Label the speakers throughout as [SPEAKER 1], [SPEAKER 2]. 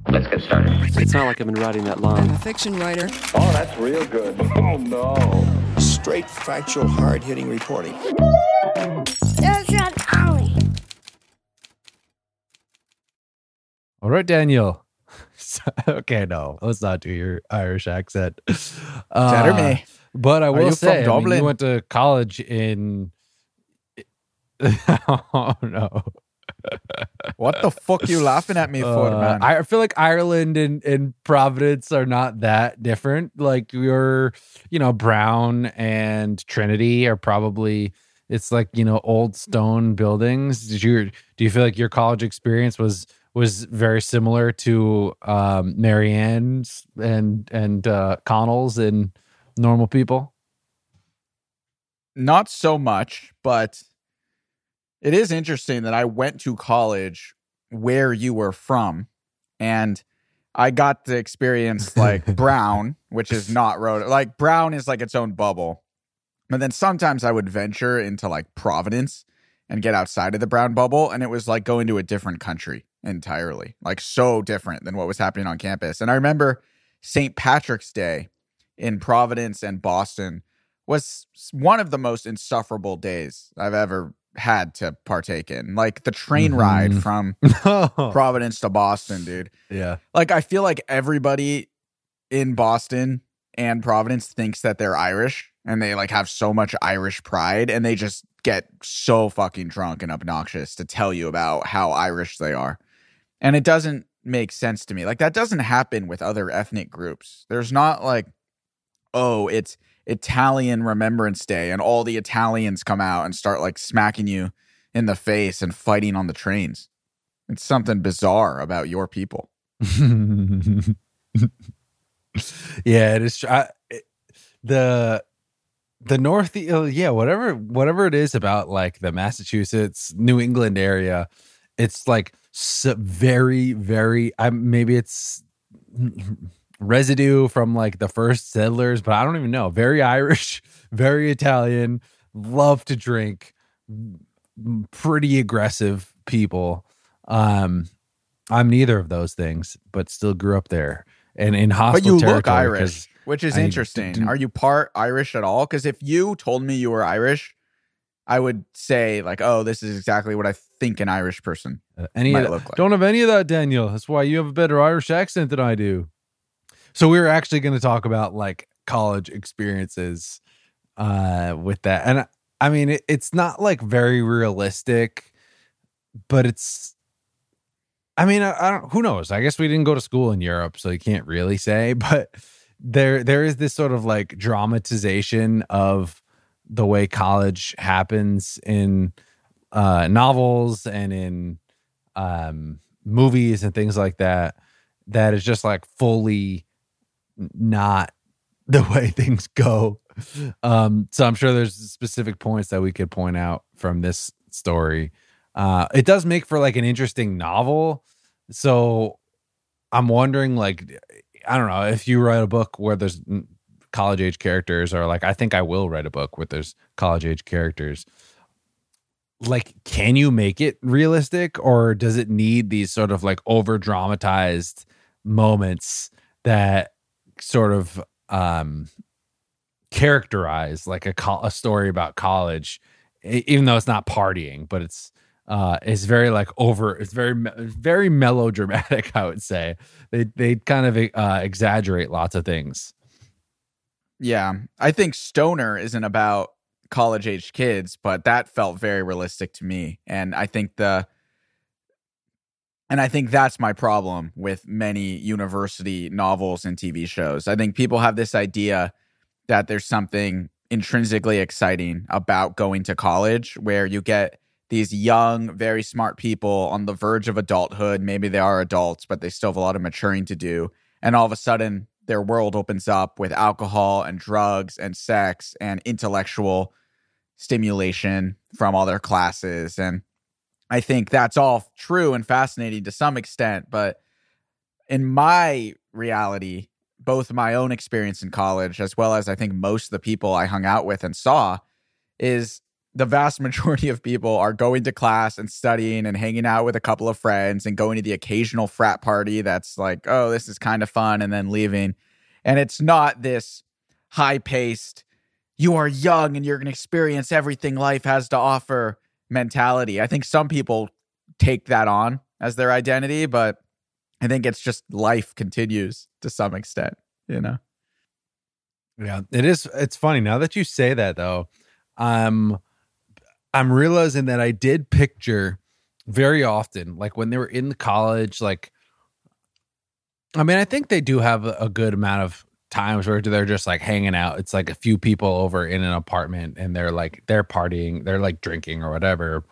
[SPEAKER 1] Let's get started.
[SPEAKER 2] It's not like I've been writing that
[SPEAKER 3] I'm
[SPEAKER 2] long.
[SPEAKER 3] a fiction writer.
[SPEAKER 1] Oh, that's real good. Oh, no.
[SPEAKER 4] Straight, factual, hard-hitting reporting.
[SPEAKER 5] There's your Ollie.
[SPEAKER 6] All right, Daniel. Okay, no, let's not do your Irish accent.
[SPEAKER 7] Better me.
[SPEAKER 6] But I will
[SPEAKER 7] you
[SPEAKER 6] say,
[SPEAKER 7] from
[SPEAKER 6] I mean,
[SPEAKER 7] Dublin?
[SPEAKER 6] you went to college in. Oh no!
[SPEAKER 7] What the fuck you laughing at me for, man?
[SPEAKER 6] I feel like Ireland and Providence are not that different. Like Brown and Trinity are probably. It's like old stone buildings. Do you feel like your college experience was very similar to Marianne's and Connell's and normal people?
[SPEAKER 7] Not so much, but it is interesting that I went to college where you were from, and I got to experience like Brown, which is not Rhode. Like Brown is like its own bubble, but then sometimes I would venture into like Providence and get outside of the Brown bubble, and it was like going to a different country entirely, like so different than what was happening on campus. And I remember St. Patrick's Day in Providence and Boston was one of the most insufferable days I've ever had to partake in. Like the train ride from Providence to Boston, dude.
[SPEAKER 6] Yeah.
[SPEAKER 7] Like I feel like everybody in Boston and Providence thinks that they're Irish, and they like have so much Irish pride, and they just get so fucking drunk and obnoxious to tell you about how Irish they are. And it doesn't make sense to me. Like that doesn't happen with other ethnic groups. There's not like, oh, it's Italian Remembrance Day and all the Italians come out and start like smacking you in the face and fighting on the trains. It's something bizarre about your people.
[SPEAKER 6] Yeah, it is. The North, whatever it is about like the Massachusetts, New England area, it's like very, very. Maybe it's residue from like the first settlers, but I don't even know. Very Irish, very Italian, love to drink, pretty aggressive people. I'm neither of those things, but still grew up there and in hostile
[SPEAKER 7] But you
[SPEAKER 6] territory.
[SPEAKER 7] look Irish, which is interesting. Are you part Irish at all? Because if you told me you were Irish, I would say like, oh, this is exactly what I think an Irish person might look like.
[SPEAKER 6] Don't have any of that, Daniel. That's why you have a better Irish accent than I do. So we were actually going to talk about like college experiences with that. And I mean, it's not like very realistic, but it's, I mean, I don't, who knows? I guess we didn't go to school in Europe, so you can't really say, but there is this sort of like dramatization of the way college happens in novels and in movies and things like that, that is just like fully not the way things go. So I'm sure there's specific points that we could point out from this story. It does make for like an interesting novel. So I'm wondering, like, I don't know, if you write a book where there's college age characters, or like, I think I will write a book where there's college age characters. Like, can you make it realistic, or does it need these sort of like over dramatized moments that sort of characterize like a story about college, even though it's not partying, but it's very like over, it's very melodramatic, I would say. They kind of exaggerate lots of things.
[SPEAKER 7] Yeah, I think Stoner isn't about college age kids, but that felt very realistic to me. And I think that's my problem with many university novels and TV shows. I think people have this idea that there's something intrinsically exciting about going to college, where you get these young, very smart people on the verge of adulthood. Maybe they are adults, but they still have a lot of maturing to do. And all of a sudden, their world opens up with alcohol and drugs and sex and intellectual stimulation from all their classes. And I think that's all true and fascinating to some extent. But in my reality, both my own experience in college, as well as I think most of the people I hung out with and saw, is the vast majority of people are going to class and studying and hanging out with a couple of friends and going to the occasional frat party that's like, oh, this is kind of fun, and then leaving. And it's not this high-paced, you are young and you're going to experience everything life has to offer mentality. I think some people take that on as their identity, but I think it's just life continues to some extent, you know?
[SPEAKER 6] Yeah, it is. It's funny now that you say that, though. I'm realizing that I did picture very often, like when they were in the college, like, I mean, I think they do have a good amount of times where they're just like hanging out. It's like a few people over in an apartment and they're partying, they're like drinking or whatever.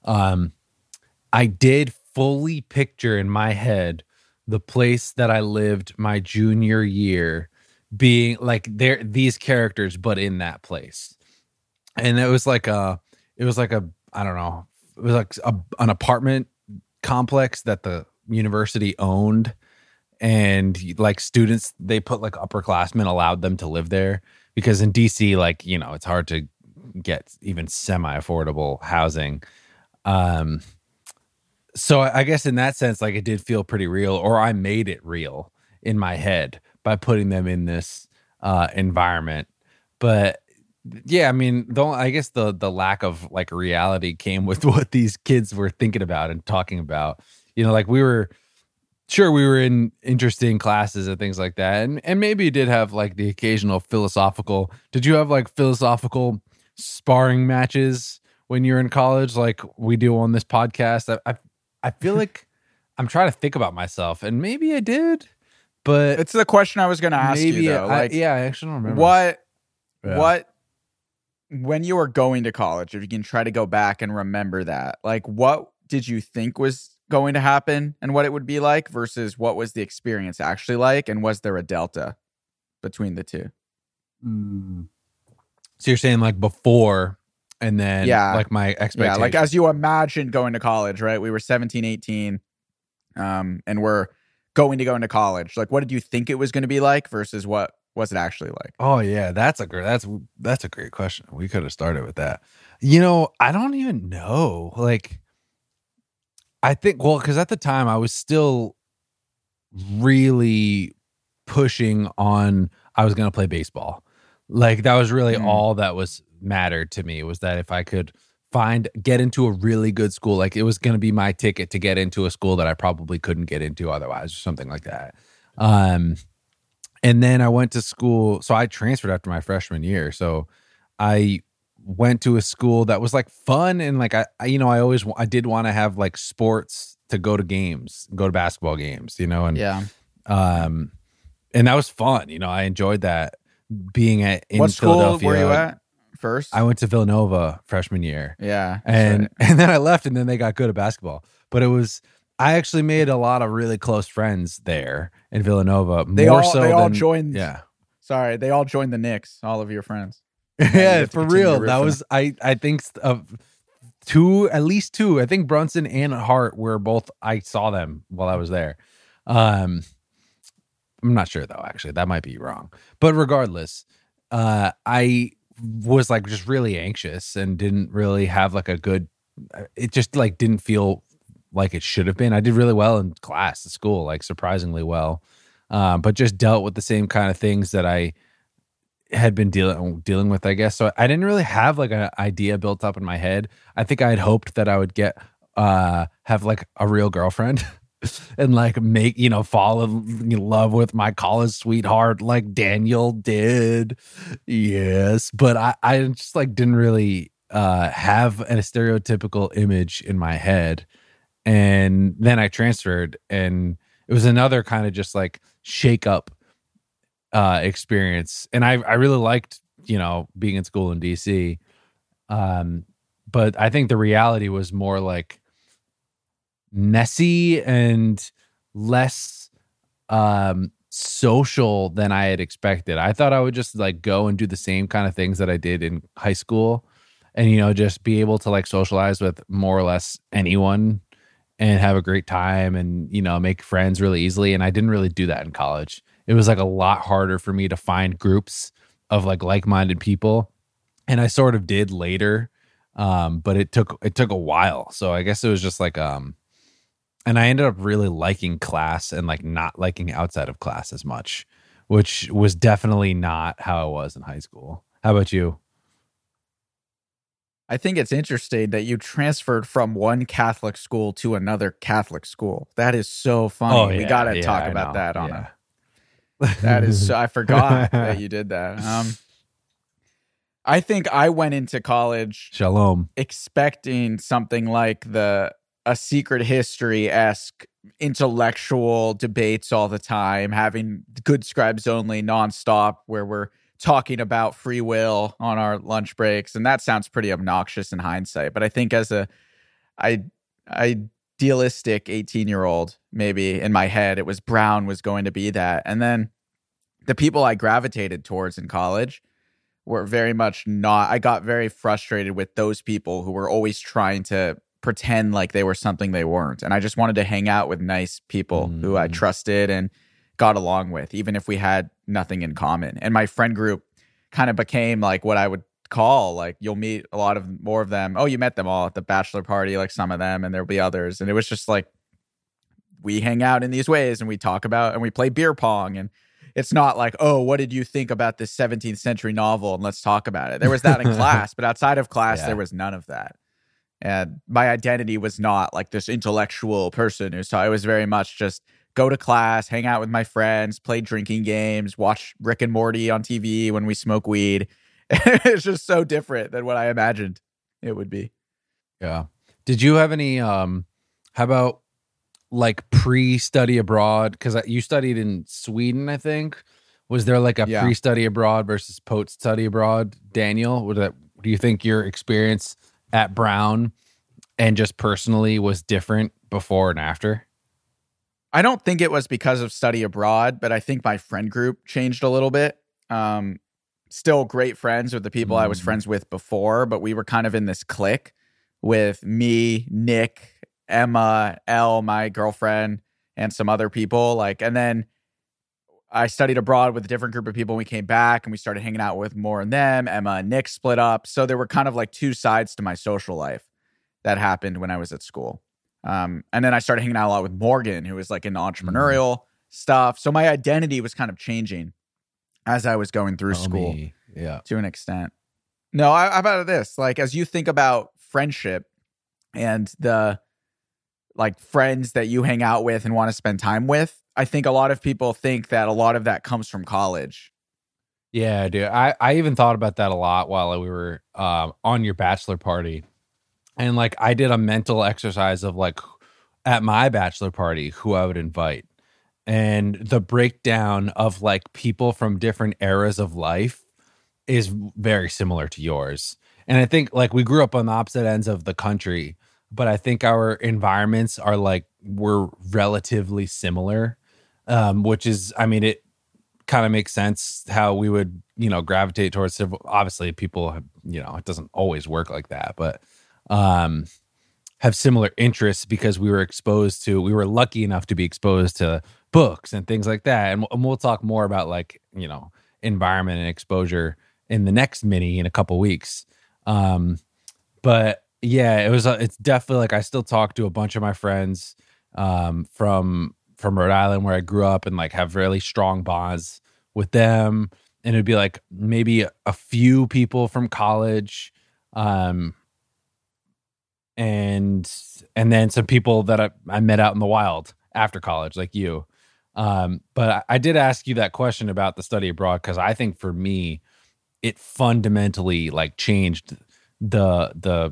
[SPEAKER 6] I did fully picture in my head the place that I lived my junior year being like these characters, but in that place. And it was like I don't know, it was like an apartment complex that the university owned. And like students, they put like upperclassmen, allowed them to live there because in DC, like, you know, it's hard to get even semi-affordable housing. So I guess in that sense, like it did feel pretty real, or I made it real in my head by putting them in this environment. But yeah, I mean, I guess the lack of like reality came with what these kids were thinking about and talking about. You know, like we were in interesting classes and things like that. And maybe you did have like the occasional philosophical. Did you have like philosophical sparring matches when you're in college, like we do on this podcast? I feel like I'm trying to think about myself, and maybe I did, but
[SPEAKER 7] it's the question I was going to ask you, though.
[SPEAKER 6] I actually don't remember.
[SPEAKER 7] What, when you were going to college, if you can try to go back and remember that, like what did you think was going to happen and what it would be like versus what was the experience actually like, and was there a delta between the two?
[SPEAKER 6] So you're saying like before and then like my expectations.
[SPEAKER 7] Yeah, like as you imagined going to college, right? We were 17, 18, and we're going to go into college. Like what did you think it was going to be like versus what was it actually like?
[SPEAKER 6] Oh yeah, that's a great question. We could have started with that. You know, I don't even know. Like I think, well, because at the time I was still really pushing on I was going to play baseball. Like that was really all that was mattered to me, was that if I could get into a really good school, like it was going to be my ticket to get into a school that I probably couldn't get into otherwise, or something like that. And then I went to school. So I transferred after my freshman year. So I went to a school that was like fun. And like, I did want to have like sports to go to games, go to basketball games, you know? And and that was fun. You know, I enjoyed that being in
[SPEAKER 7] what
[SPEAKER 6] Philadelphia.
[SPEAKER 7] School were you at first?
[SPEAKER 6] I went to Villanova freshman year.
[SPEAKER 7] Yeah.
[SPEAKER 6] And then I left, and then they got good at basketball. But I actually made a lot of really close friends there in Villanova. They all
[SPEAKER 7] joined.
[SPEAKER 6] Yeah.
[SPEAKER 7] Sorry, they all joined the Knicks, all of your friends.
[SPEAKER 6] Yeah, for real. That was, I think of at least two. I think Brunson and Hart were both, I saw them while I was there. I'm not sure though, actually. That might be wrong. But regardless, I was like just really anxious and didn't really have like it just like didn't feel like it should have been. I did really well in class at school, like surprisingly well, but just dealt with the same kind of things that I had been dealing with, I guess. So I didn't really have like an idea built up in my head. I think I had hoped that I would have like a real girlfriend and like fall in love with my college sweetheart like Daniel did. Yes. But I just like didn't really have a stereotypical image in my head. And then I transferred, and it was another kind of just like shake up experience. And I really liked, being in school in DC. But I think the reality was more like messy and less social than I had expected. I thought I would just like go and do the same kind of things that I did in high school and, just be able to like socialize with more or less anyone and have a great time and, make friends really easily. And I didn't really do that in college. It was like a lot harder for me to find groups of like like-minded people. And I sort of did later. But it took a while. So I guess it was just like and I ended up really liking class and like not liking outside of class as much, which was definitely not how it was in high school. How about you?
[SPEAKER 7] I think it's interesting that you transferred from one Catholic school to another Catholic school. That is so funny.
[SPEAKER 6] Oh,
[SPEAKER 7] We
[SPEAKER 6] yeah,
[SPEAKER 7] got to
[SPEAKER 6] yeah,
[SPEAKER 7] talk
[SPEAKER 6] I
[SPEAKER 7] about
[SPEAKER 6] know.
[SPEAKER 7] that on
[SPEAKER 6] Yeah.
[SPEAKER 7] that is, I forgot that you did that. I think I went into college
[SPEAKER 6] Shalom.
[SPEAKER 7] expecting something like a secret history-esque intellectual debates all the time, having good scribes only nonstop, where we're talking about free will on our lunch breaks. And that sounds pretty obnoxious in hindsight. But I think as idealistic 18-year-old, maybe in my head, it was Brown was going to be that. And then the people I gravitated towards in college were very much not. I got very frustrated with those people who were always trying to pretend like they were something they weren't. And I just wanted to hang out with nice people who I trusted and got along with, even if we had nothing in common. And my friend group kind of became like what I would call, like, you'll meet a lot of more of them. Oh, you met them all at the bachelor party, like some of them, and there'll be others. And it was just like, we hang out in these ways and we talk about and we play beer pong. And it's not like, oh, what did you think about this 17th century novel? And let's talk about it. There was that in class, but outside of class, there was none of that. And my identity was not like this intellectual person. So I was very much just go to class, hang out with my friends, play drinking games, watch Rick and Morty on TV when we smoke weed. It's just so different than what I imagined it would be.
[SPEAKER 6] Yeah. Did you have any how about like pre-study abroad? Because you studied in Sweden, I think. Was there like a pre-study abroad versus post-study abroad, Daniel? Do you think your experience at Brown and just personally was different before and after?
[SPEAKER 7] I don't think it was because of study abroad, but I think my friend group changed a little bit. Still great friends with the people I was friends with before, but we were kind of in this clique with me, Nick, Emma, Elle, my girlfriend, and some other people. Like, and then I studied abroad with a different group of people. And we came back and we started hanging out with more of them. Emma and Nick split up. So there were kind of like two sides to my social life that happened when I was at school. And then I started hanging out a lot with Morgan, who was like in entrepreneurial stuff. So my identity was kind of changing as I was going through school to an extent. No, how about this? Like, as you think about friendship and the like friends that you hang out with and want to spend time with, I think a lot of people think that a lot of that comes from college.
[SPEAKER 6] Yeah, dude. I even thought about that a lot while we were on your bachelor party. And like I did a mental exercise of like at my bachelor party who I would invite. And the breakdown of like people from different eras of life is very similar to yours. And I think like we grew up on the opposite ends of the country, but I think our environments are like we're relatively similar, which is, I mean, it kind of makes sense how we would, gravitate towards civil. Obviously, people have, it doesn't always work like that, but have similar interests because we were lucky enough to be exposed to books and things like that. And we'll talk more about like, environment and exposure in the next mini in a couple weeks. But yeah, it's definitely like I still talk to a bunch of my friends from Rhode Island where I grew up and like have really strong bonds with them. And it'd be like maybe a few people from college, and then some people that I met out in the wild after college, like you. But I did ask you that question about the study abroad because I think for me, it fundamentally like changed my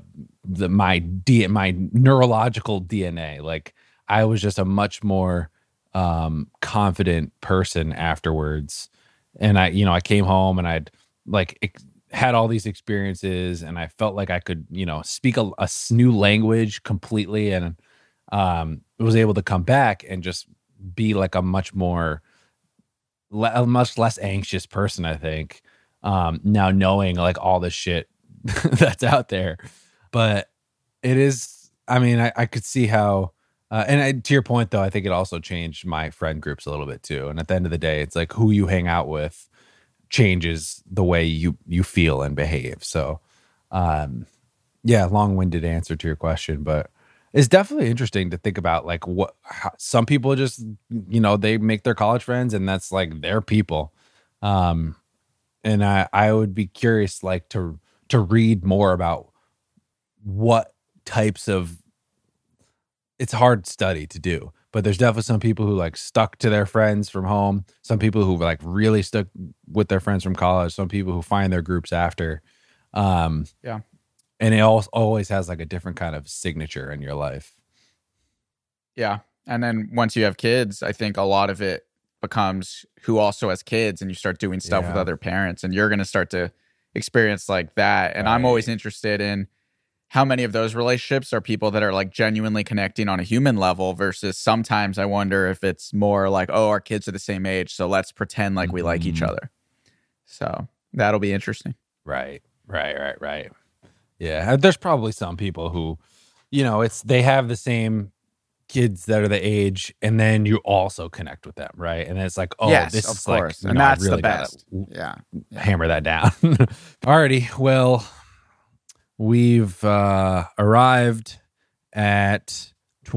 [SPEAKER 6] neurological DNA. Like I was just a much more confident person afterwards. And I came home and I'd like had all these experiences and I felt like I could, speak a new language completely and was able to come back and just be like a much less anxious person, I think. Now knowing like all this shit that's out there. But it is, I mean, I could see how, to your point though, I think it also changed my friend groups a little bit too. And at the end of the day, it's like who you hang out with changes the way you feel and behave. So, Yeah, long-winded answer to your question, but it's definitely interesting to think about like how, some people just, they make their college friends and that's like their people. And I would be curious like to read more about what types of, it's hard study to do, but there's definitely some people who like stuck to their friends from home, some people who like really stuck with their friends from college, some people who find their groups after.
[SPEAKER 7] Yeah.
[SPEAKER 6] And it always has like a different kind of signature in your life.
[SPEAKER 7] Yeah. And then once you have kids, I think a lot of it becomes who also has kids, and you start doing stuff with other parents, and you're going to start to experience like that. And I'm always interested in how many of those relationships are people that are like genuinely connecting on a human level versus sometimes I wonder if it's more like, oh, our kids are the same age, so let's pretend like we like each other. So that'll be interesting.
[SPEAKER 6] Right. Yeah. There's probably some people who, they have the same kids that are the age, and then you also connect with them, right? And it's like, oh,
[SPEAKER 7] yes,
[SPEAKER 6] this
[SPEAKER 7] of
[SPEAKER 6] is
[SPEAKER 7] course.
[SPEAKER 6] like,
[SPEAKER 7] and that's
[SPEAKER 6] really
[SPEAKER 7] the best.
[SPEAKER 6] hammer that down. Alrighty. Well, we've arrived at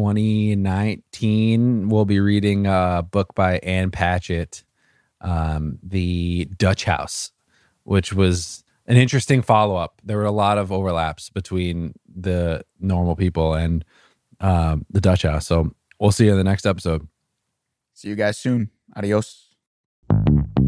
[SPEAKER 6] 2019. We'll be reading a book by Ann Patchett, The Dutch House, which was an interesting follow-up. There were a lot of overlaps between the normal people and the Dutch House. So we'll see you in the next episode.
[SPEAKER 7] See you guys soon. Adios.